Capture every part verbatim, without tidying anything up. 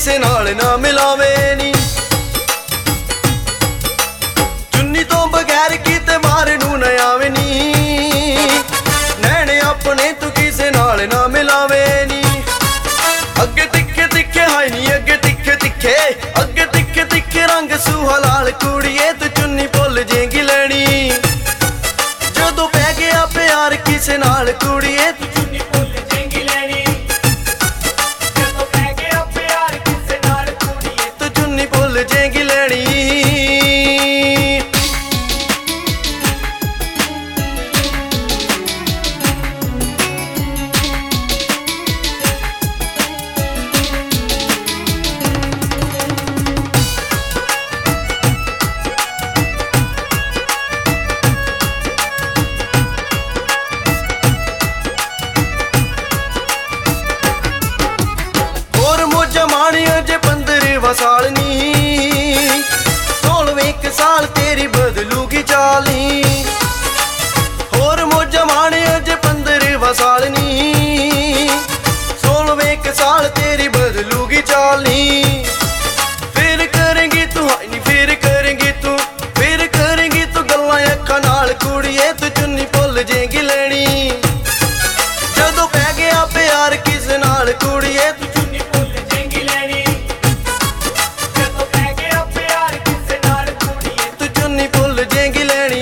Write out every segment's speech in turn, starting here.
किसे नाल ना मिलावे नी। चुन्नी तो बगैर किते बाहर नू न आवे नी। नैने अपने तू किसे नाल ना मिलावे नी। अगे तिखे तिखे हाय नी अगे तिखे तिखे अगे तिखे तिखे रंग सूहा लाल कुड़िए तू चुन्नी भुल जेंगी लैनी। जदों पै गया प्यार किसे नाल कुड़िए तू चुन्नी भुल जेंगी लैनी। जदों पै गया प्यार किसे नाल कुड़िए तू चुन्नी भुल जेंगी लैनी। अजे पंद्रहवां साल नी सोलहवें एक साल तेरी बदलूगी चाली। होर मौजा माने अजे पंद्रहवां साल नी सोलहवें एक साल तेरी बदलूगी चाली। फिर करेंगी तू हाय नी फिर करेंगी तू फिर करेंगी तू गल्लां अखां नाल कुड़िए तू चुन्नी भुल जेंगी लैनी। जदों पै गया प्यार किस नाल कुड़िए तू चुन्नी भुल जेंगी लैनी। जदों पै गया प्यार किस नाल कुड़िए तू चुन्नी भुल जेंगी लैनी।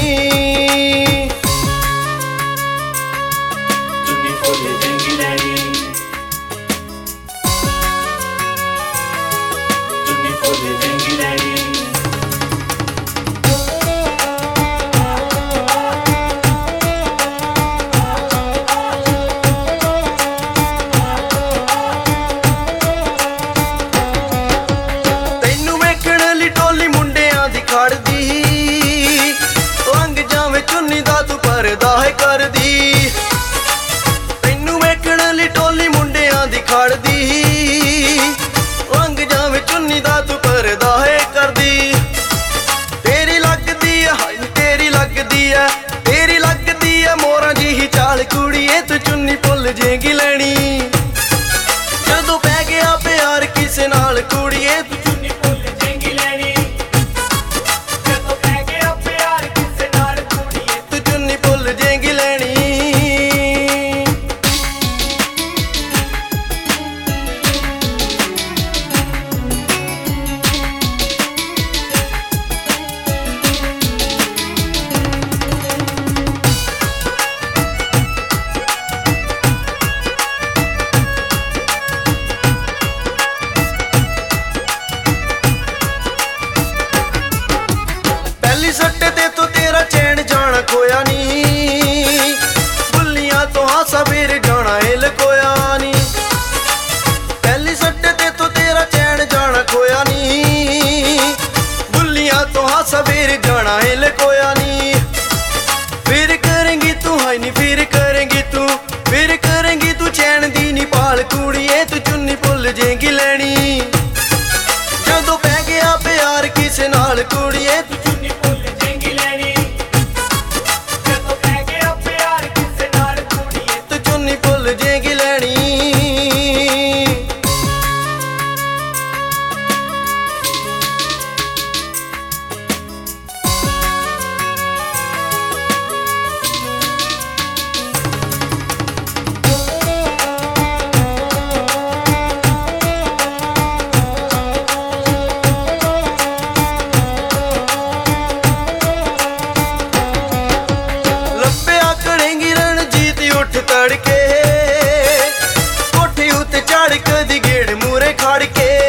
चुन्नी भुल जेंगी लैनी। चुन्नी भुल जेंगी लैनी। लंघ जावे चुन्नी दा तू परदा है कर दी। तैनू वेखण लई टोली मुंडियां दी खड़दी। लंघ जावे चुन्नी दा तू परदा है कर दी। तेरी लगदी है हाय तेरी लगदी है तेरी लगदी है मोरां जी चाल कुड़िए तू चुन्नी भुल जेंगी लैनी। जदों पै गया प्यार किसे नाल कुड़िए तू चुन्नी भुल जेंगी लैनी। भुल जेंगी लैनी। पहली सट्टे ते तो तेरा चैन जाना खोया नी। बुल्लियां तो हासा फिर जाना है लकोया नी। पहली सट्टे ते तो तेरा चैन जाना खोया नी। बुल्लियां तो हासा फिर जाना है लकोया नी। फिर करेंगी तू हाय नी फिर करेंगी तू फिर करेंगी तू चैन दी नी पाल कुड़िए तू चुन्नी भुल जेंगी लैनी। जदों पै गया प्यार किसे नाल कुड़िए तू चुन्नी भुल जेंगी लैनी। जदों पै गया प्यार किसे नाल कुड़िए तू चुन्नी भुल जेंगी लैनी। तड़के कोठी उत्ते चढ़ कदी गेड़ मूरे खड़ के